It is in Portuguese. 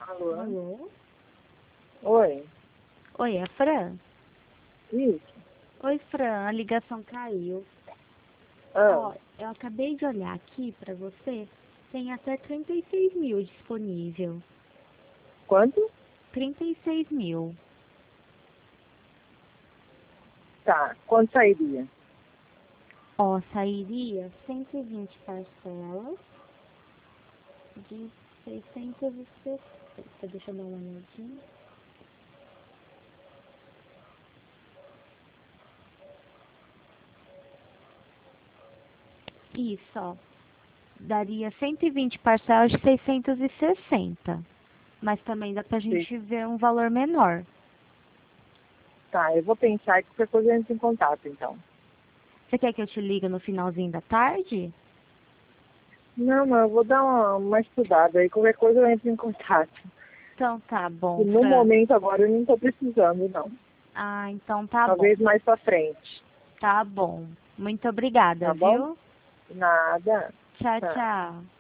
Alô? Alô? Oi? Oi, é a Fran? Isso? Oi, Fran, a ligação caiu. Ah, Ó, eu acabei de olhar aqui pra você, tem até 36 mil disponível. quanto? 36 mil. Tá, quanto sairia? Ó, sairia 120 parcelas de 660. Deixa eu dar uma olhadinha. Isso, ó. Daria 120 parcelas de 660. Mas também dá pra Sim. gente ver um valor menor. Tá, eu vou pensar e qualquer coisa a gente em contato, então. Você quer que eu te ligue no finalzinho da tarde? Não, eu vou dar uma estudada aí, qualquer coisa eu entro em contato. Então tá E bom, no Fran. momento agora eu não tô precisando, não. Ah, então tá bom. Talvez mais pra frente. Tá bom. Muito obrigada, Tá bom? viu? Nada. Tchau, Tá. tchau.